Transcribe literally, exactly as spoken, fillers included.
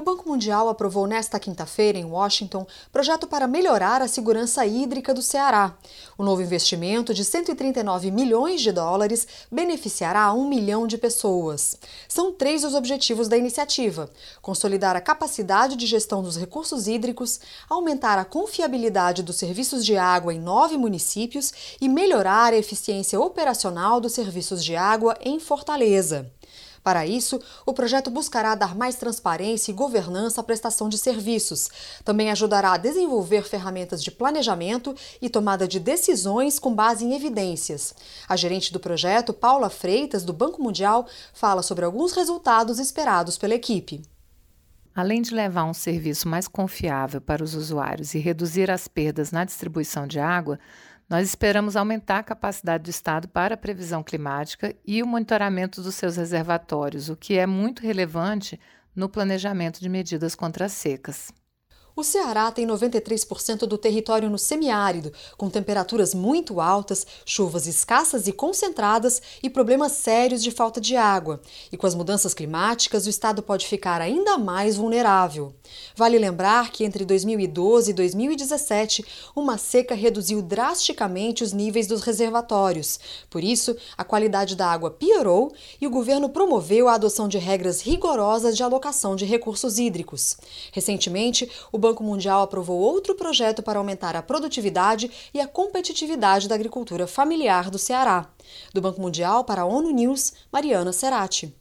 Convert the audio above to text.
Banco Mundial aprovou nesta quinta-feira, em Washington, projeto para melhorar a segurança hídrica do Ceará. O novo investimento, de cento e trinta e nove milhões de dólares, beneficiará um milhão de pessoas. São três os objetivos da iniciativa: consolidar a capacidade de gestão dos recursos hídricos, aumentar a confiabilidade dos serviços de água em nove municípios e melhorar a eficiência operacional dos serviços de água em Fortaleza. Para isso, o projeto buscará dar mais transparência e governança à prestação de serviços. Também ajudará a desenvolver ferramentas de planejamento e tomada de decisões com base em evidências. A gerente do projeto, Paula Freitas, do Banco Mundial, fala sobre alguns resultados esperados pela equipe. Além de levar um serviço mais confiável para os usuários e reduzir as perdas na distribuição de água, nós esperamos aumentar a capacidade do Estado para a previsão climática e o monitoramento dos seus reservatórios, o que é muito relevante no planejamento de medidas contra as secas. O Ceará tem noventa e três por cento do território no semiárido, com temperaturas muito altas, chuvas escassas e concentradas e problemas sérios de falta de água. E com as mudanças climáticas, o estado pode ficar ainda mais vulnerável. Vale lembrar que entre dois mil e doze e dois mil e dezessete, uma seca reduziu drasticamente os níveis dos reservatórios. Por isso, a qualidade da água piorou e o governo promoveu a adoção de regras rigorosas de alocação de recursos hídricos. Recentemente, o Banco Mundial aprovou outro projeto para aumentar a produtividade e a competitividade da agricultura familiar do Ceará. Do Banco Mundial para a ONU News, Mariana Serati.